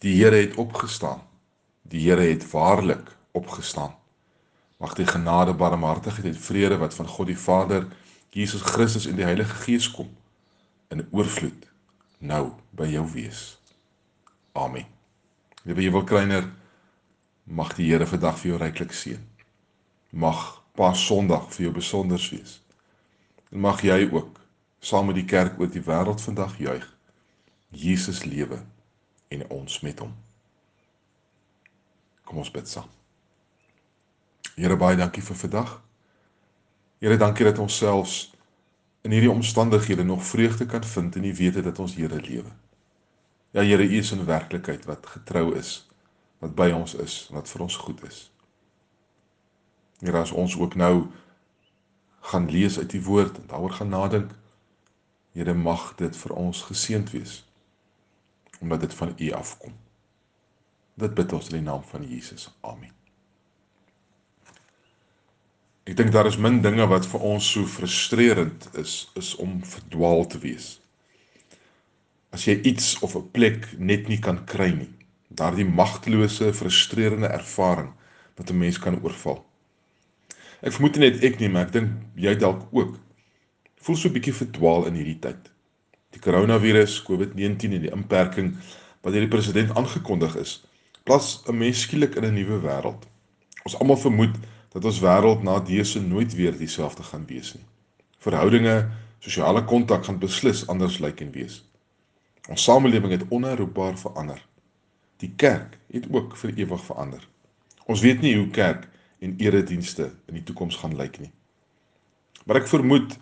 Die Here het opgestaan. Die Here het waarlik opgestaan. Mag die genade, barmhartigheid en vrede wat van God die Vader, Jesus Christus en die Heilige Gees kom, in oorvloed, nou by jou wees. Amen. Liewe Ewelkleiner, mag die Here vandag vir jou ryklik seën. Mag Paas-Sondag vir jou besonders wees. En mag jy ook, saam met die kerk oor die wêreld vandag juig, Jesus lewe en ons met hom. Kom ons bid saam. Here, baie dankie vir vandag. Here, dankie dat ons selfs in hierdie omstandighede nog vreugde kan vind in die wete dat ons Here lewe. Ja, Here, U is in werklikheid wat getrou is, wat by ons is, wat vir ons goed is. Here, as ons ook nou gaan lees uit die woord en daaroor gaan nadink, Here, mag dit vir ons geseënd wees, omdat dit van U afkom. Dit bid ons in die naam van Jesus. Amen. Ek dink daar is min dinge wat vir ons so frustrerend is om verdwaal te wees. As jy iets of 'n plek net nie kan kry nie, daardie magtelose, frustrerende ervaring wat 'n mens kan oorval. Ek vermoed nie net ek nie, maar ek dink jy dalk ook. Voel so 'n bietjie verdwaal in hierdie tyd. Die coronavirus, COVID-19 en die inperking wat deur die president aangekondig is, plaas 'n mens skielik in 'n nuwe wêreld. Ons almal vermoed dat ons wêreld na dese nooit weer dieselfde gaan wees nie. Verhoudinge, sosiale kontak gaan beslis anders lyk en wees. Ons samelewing het onherroepbaar verander. Die kerk het ook vir ewig verander. Ons weet nie hoe kerk en eredienste in die toekoms gaan lyk nie. Maar ek vermoed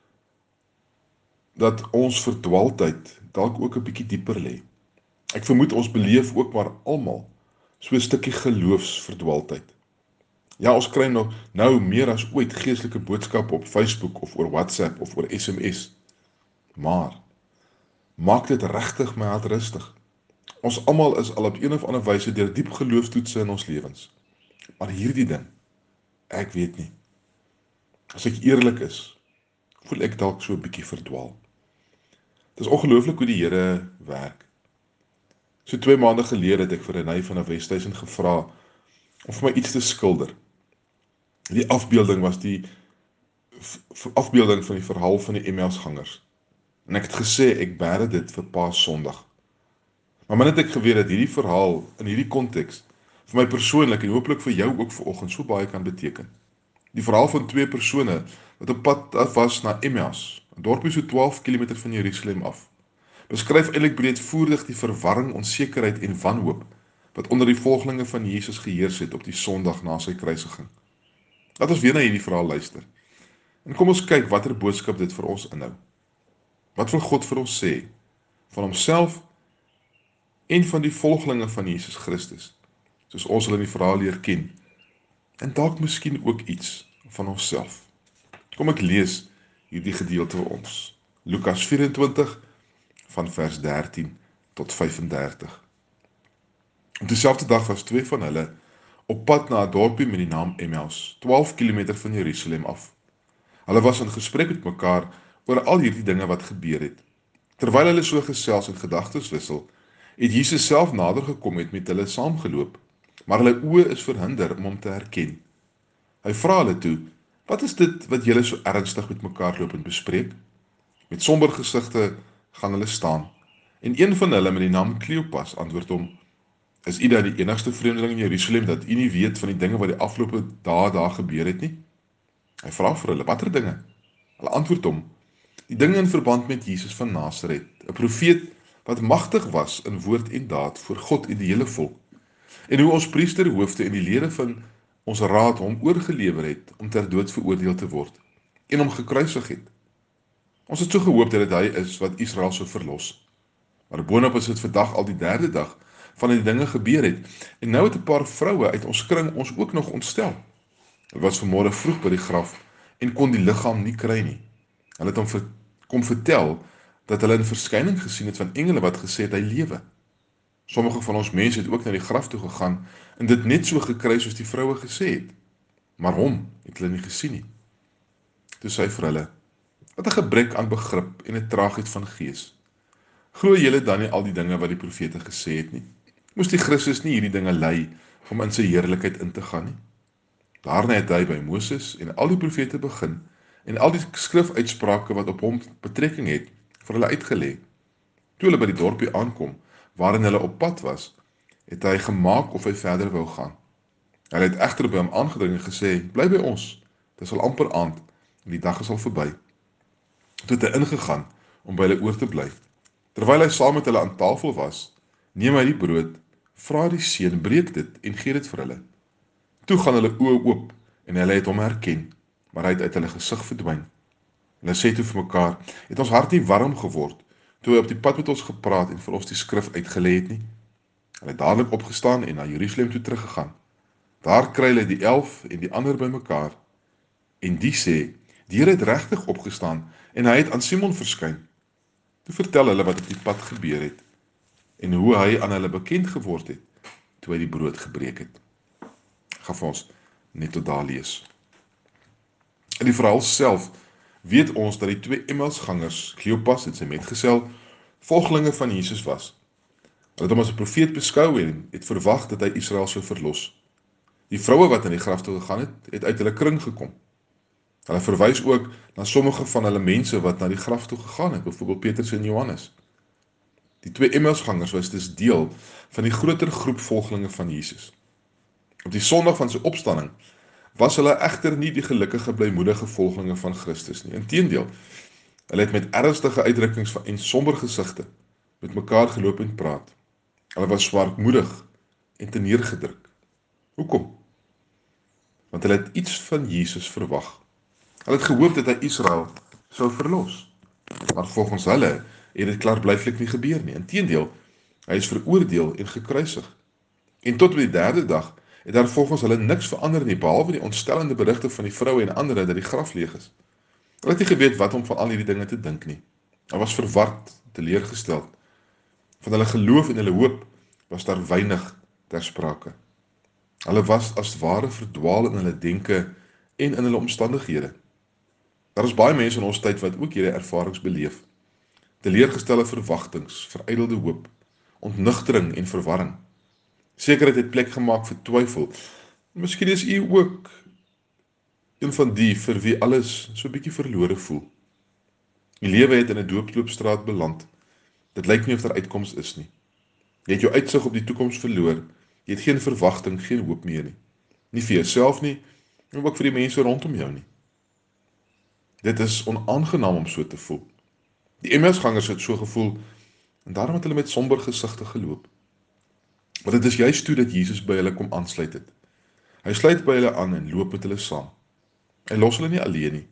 dat ons verdwaaldheid dalk ook 'n bietjie dieper lê. Ek vermoed ons beleef ook maar almal so 'n stukkie geloofsverdwaaldheid. Ja, ons kry nou meer as ooit geestelike boodskappe op Facebook of oor WhatsApp of oor SMS. Maar maak dit regtig my hart rustig. Ons almal is al op een of ander wyse deur diep geloofstoetse in ons lewens. Maar hierdie ding, ek weet nie. As ek eerlik is, voel ek dalk so 'n bietjie verdwaal. Dit is ongelooflik hoe die Here werk. So 2 maande gelede het ek vir Renée van 'n Westhuizen gevra om vir my iets te skilder. Die afbeelding was die afbeelding van die verhaal van die Emmausgangers. En ek het gesê ek bære dit vir Paas-Sondag. Maar min het ek geweet dat hierdie verhaal in hierdie konteks vir my persoonlik en hopelik vir jou ook vanoggend so baie kan beteken. Die verhaal van 2 persone wat op pad af was na Emmaus, 'n dorpie so 12 km van Jerusalem af, beskryf eintlik breedvoerig die verwarring, onsekerheid en wanhoop wat onder die volgelinge van Jesus geheers het op die Sondag na sy kruisiging. Laat ons weer na hierdie verhaal luister. En kom ons kyk watter boodskap dit vir ons inhou. Wat wil God vir ons sê van homself en van die volgelinge van Jesus Christus, soos ons hulle in die verhaal leer ken, en dalk miskien ook iets van onsself. Kom ek lees hierdie gedeelte vir ons. Lukas 24 van vers 13 tot 35. Op dieselfde dag was 2 van hulle op pad na 'n dorpie met die naam Emmaus, 12 km van Jerusalem af. Hulle was in gesprek met mekaar oor al hierdie dinge wat gebeur het. Terwyl hulle so gesels en gedagtes wissel, het Jesus self nader gekom en met hulle saamgeloop, maar hulle oë is verhinder om hom te herken. Hy vra hulle toe: "Wat is dit wat julle so ernstig met mekaar loop en bespreek?" Met somber gesigte gaan hulle staan, en een van hulle met die naam Kleopas antwoord hom: "Is u dan die enigste vreemdeling in Jerusalem dat u nie weet van die dinge wat die afgelope dae daar gebeur het nie?" Hy vra vir hulle: "Watter dinge?" Hulle antwoord hom: "Die dinge in verband met Jesus van Nasaret, 'n profeet wat magtig was in woord en daad voor God en die hele volk, en hoe ons priesterhoofde en die lede van ons raad hom oorgelewer het om ter dood veroordeel te word en hom gekruisig het. Ons het so gehoop dat dit hy is wat Israel sou verlos. Maar boonop is dit vandag al die 3de dag van die dinge gebeur het, en nou het 'n paar vroue uit ons kring ons ook nog ontstel. Hulle was vanmôre vroeg by die graf en kon die liggaam nie kry nie. Hulle het hom kom vertel dat hulle 'n verskyning gesien het van engele wat gesê het hy lewe. Sommige van ons mense het ook na die graf toe gegaan en dit net so gekry soos die vroue gesê het. Maar hom het hulle nie gesien nie." Toe sê hy vir hulle: "Wat 'n gebrek aan begrip en 'n traagheid van gees. Glo julle dan nie al die dinge wat die profete gesê het nie? Moes die Christus nie hierdie dinge lei om in sy heerlikheid in te gaan nie? Daarna het hy by Moses en al die profete begin en al die skrifuitsprake wat op hom betrekking het, vir hulle uitgelê. Toe hulle by die dorpie aankom, waarin hulle op pad was, het hy gemaak of hy verder wou gaan. Hulle het egter by hom aangedring en gesê, bly by ons, dit is al amper aand en die dag is al verby. Toe het hy ingegaan om by hulle oor te bly. Terwyl hy saam met hulle aan tafel was, neem hy die brood, vra die seun, breek dit en gee dit vir hulle. Toe gaan hulle oë oop en hulle het hom herken, maar hy het uit hulle gesig verdwyn. Hulle sê toe vir mekaar, het ons hart nie warm geword, toe hy op die pad met ons gepraat en vir ons die skrif uitgelê het nie? Hulle het dadelik opgestaan en na Jerusalem toe teruggegaan. Daar kry hulle die 11 en die ander by mekaar, en die sê, die Here het regtig opgestaan, en hy het aan Simon verskyn. Toe vertel hulle wat op die pad gebeur het, en hoe hy aan hulle bekend geword het, toe hy die brood gebreek het. Ek gaan vir ons net tot daar lees. In die verhaal self weet ons dat die twee Emmausgangers, Kleopas en sy metgesel, volgelinge van Jesus was. Hulle het hom as 'n profeet beskou en het verwag dat hy Israel sou verlos. Die vroue wat in die graf toe gegaan het, het uit hulle kring gekom. Hulle verwys ook na sommige van hulle mense wat na die graf toe gegaan het, byvoorbeeld Petrus en Johannes. Die twee Emmausgangers was dus deel van die groter groep volgelinge van Jesus. Op die Sondag van sy opstanding was hulle egter nie die gelukkige blymoedige volgelinge van Christus nie. Inteendeel, hulle het met ernstige uitdrukkings en somber gesigte met mekaar geloop en praat. Hulle was swaarmoedig en teneergedruk. Hoekom? Want hulle het iets van Jesus verwag. Hulle het gehoop dat hy Israel sou verlos. Maar volgens hulle het dit klaarblyklik nie gebeur nie. Inteendeel, hy is veroordeel en gekruisig. En tot op die derde dag het daar volgens hulle niks verander nie, behalwe die ontstellende berigte van die vroue en ander dat die graf leeg is. Hulle het nie geweet wat om van al hierdie dinge te dink nie. Hulle was verward, teleurgesteld. Van hulle geloof en hulle hoop was daar weinig ter sprake. Hulle was as ware verdwaal in hulle denke en in hulle omstandighede. Daar is baie mense in ons tyd wat ook hierdie ervarings beleef. Teleurgestelde verwagtings, verydelde hoop, ontnugtering en verwarring. Sekerheid het plek gemaak vir twyfel. Miskien is u ook een van die vir wie alles so 'n bietjie verlore voel. Die lewe het in 'n dooploopstraat beland. Dit lyk nie of daar uitkoms is nie. Jy het jou uitsig op die toekoms verloor. Jy het geen verwagting, geen hoop meer nie. Nie vir jouself nie, en ook vir die mense rondom jou nie. Dit is onaangenaam om so te voel. Die Emmausgangers het so gevoel, en daarom het hulle met somber gesigte geloop. Maar dit is juist toe dat Jesus by hulle kom aansluit het. Hy sluit by hulle aan en loop met hulle saam. Hy los hulle nie alleen nie.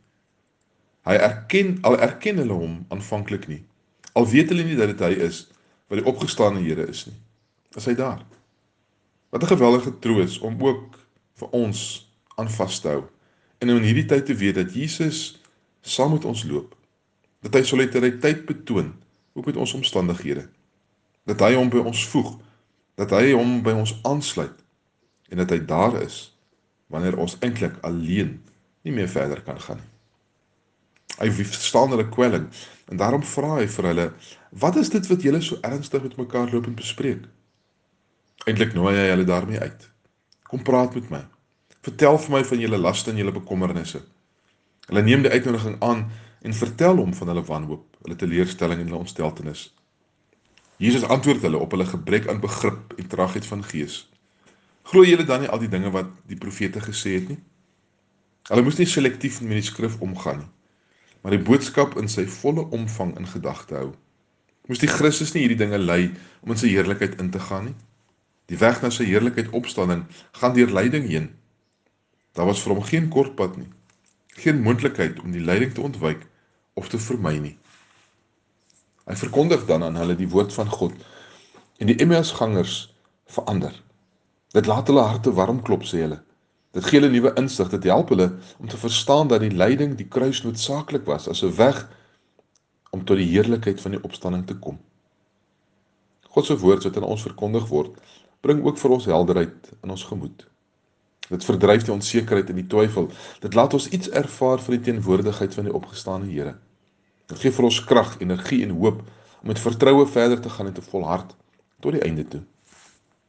Al erken hulle hom aanvanklik nie. Al weet hulle nie dat dit hy is, wat die opgestane Here is nie. Is hy daar? Wat 'n geweldige troos om ook vir ons aan vas te hou. En om in hierdie tyd te weet dat Jesus saam met ons loop. Dat hy solidariteit betoon, ook met ons omstandighede. Dat hy hom by ons voeg. Dat hy hom by ons aansluit. En dat hy daar is, wanneer ons eintlik alleen nie meer verder kan gaan nie. Hy verstaan hulle kwelling, en daarom vra hy vir hulle, wat is dit wat julle so ernstig met mekaar loop en bespreek? Eintlik nooi hy hulle daarmee uit. Kom praat met my. Vertel vir my van julle laste en julle bekommernisse. Hulle neem die uitnodiging aan en vertel hom van hulle wanhoop, hulle teleurstelling en hulle ontsteltenis. Jesus antwoord hulle op hulle gebrek aan begrip en traagheid van gees. Glo julle dan nie al die dinge wat die profete gesê het nie? Hulle moes nie selektief met die skrif omgaan nie, maar die boodskap in sy volle omvang in gedagte hou. Moes die Christus nie hierdie dinge lei om in sy heerlikheid in te gaan nie? Die weg na sy heerlikheid opstanding gaan deur lyding heen. Daar was vir hom geen kortpad nie, geen moontlikheid om die lyding te ontwyk of te vermy nie. Hy verkondig dan aan hulle die woord van God en die Emmausgangers verander. Dit laat hulle harte warm klop, sê hulle. Dit gee hulle nuwe insig, dit help hulle om te verstaan dat die lyding, die kruis noodsaaklik was as 'n weg om tot die heerlikheid van die opstanding te kom. God se woord wat aan ons verkondig word, bring ook vir ons helderheid in ons gemoed. Dit verdryf die onsekerheid en die twyfel. Dit laat ons iets ervaar van die teenwoordigheid van die opgestane Here. Dit gee vir ons krag, energie en hoop om met vertroue verder te gaan en te volhard tot die einde toe.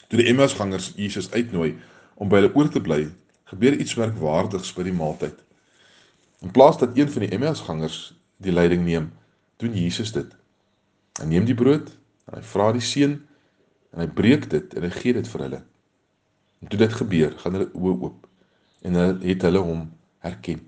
Toe die Emmausgangers Jesus uitnooi om by hulle oor te bly, gebeur iets merkwaardigs by die maaltyd. In plaas dat een van die Emmausgangers die leiding neem, doen Jesus dit. Hy neem die brood, en hy vra die seun, en hy breek dit, en hy gee dit vir hulle. En toe dit gebeur, gaan hulle oë oop, en het hulle hom herken.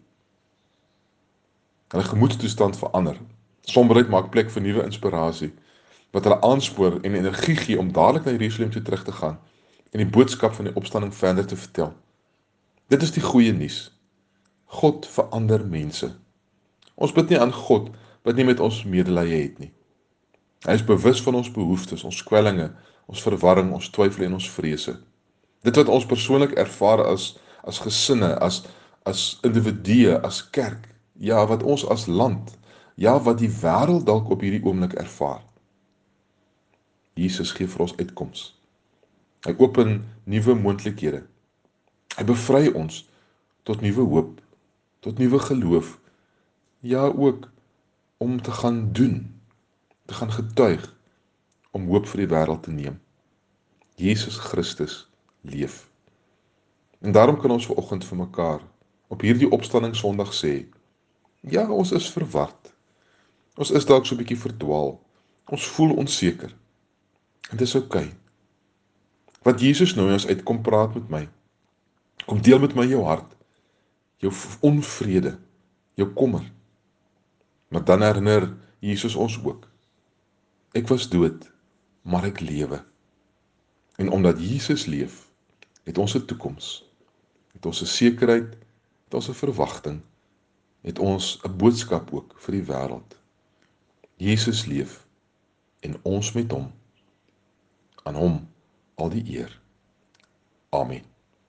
Hulle gemoedstoestand verander. Somberheid maak plek vir nuwe inspirasie, wat hulle aanspoor en energie gee om dadelik na Jerusalem toe terug te gaan, en die boodskap van die opstanding verder te vertel. Dit is die goeie nuus. God verander mense. Ons bid nie aan God wat nie met ons medelee het nie. Hy is bewus van ons behoeftes, ons kwellinge, ons verwarring, ons twyfel en ons vrese. Dit wat ons persoonlik ervaar as gesinne, as individue, as kerk, ja, wat ons as land, ja, wat die wêreld dalk op hierdie oomblik ervaar. Jesus gee vir ons uitkoms. Hy open nuwe moontlikhede. Hy bevry ons tot nuwe hoop, tot nuwe geloof, ja ook om te gaan doen, te gaan getuig, om hoop vir die wêreld te neem. Jesus Christus leef. En daarom kan ons vanoggend vir mekaar op hierdie opstanding Sondag sê, ja, ons is verward. Ons is dalk so 'n bietjie verdwaal. Ons voel onseker. En dit is oukei. Wat Jesus nou ons uit, kom praat met my. Kom deel met my jou hart, jou onvrede, jou kommer. Maar dan herinner Jesus ons ook. Ek was dood, maar ek lewe. En omdat Jesus leef, het ons 'n toekoms, het ons 'n sekerheid, het ons 'n verwagting, het ons 'n boodskap ook vir die wêreld. Jesus leef en ons met hom. Aan hom al die eer. Amen.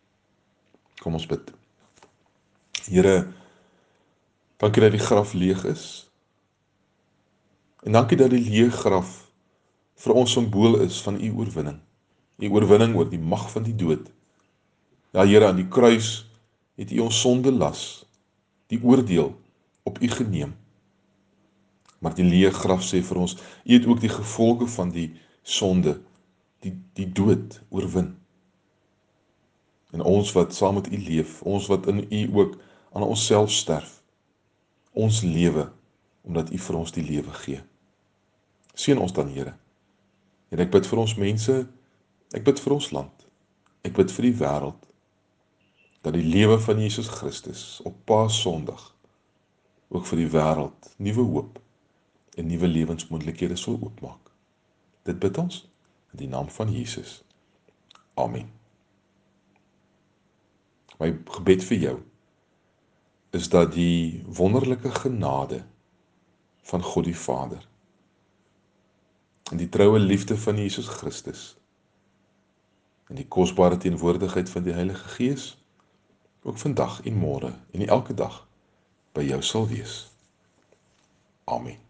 Kom ons bid. Here, dankie dat die graf leeg is. En dankie dat die leë graf vir ons simbool is van u oorwinning. U oorwinning oor die mag van die dood. Ja, Here, aan die kruis het u ons sonde las, die oordeel op u geneem. Maar die leë graf sê vir ons, u het ook die gevolge van die sonde, die dood oorwin. En ons wat saam met u leef, ons wat in u ook aan onsself sterf, ons lewe, omdat u vir ons die lewe gee. Seën ons dan, Here. En ek bid vir ons mense, ek bid vir ons land, ek bid vir die wêreld, dat die lewe van Jesus Christus op Paasondag ook vir die wêreld nuwe hoop en nuwe lewensmoontlikhede sal oopmaak. Dit bid ons in die naam van Jesus. Amen. My gebed vir jou is dat die wonderlike genade van God die Vader en die troue liefde van Jesus Christus en die kosbare teenwoordigheid van die Heilige Gees ook vandag en môre en elke dag by jou sal wees. Amen.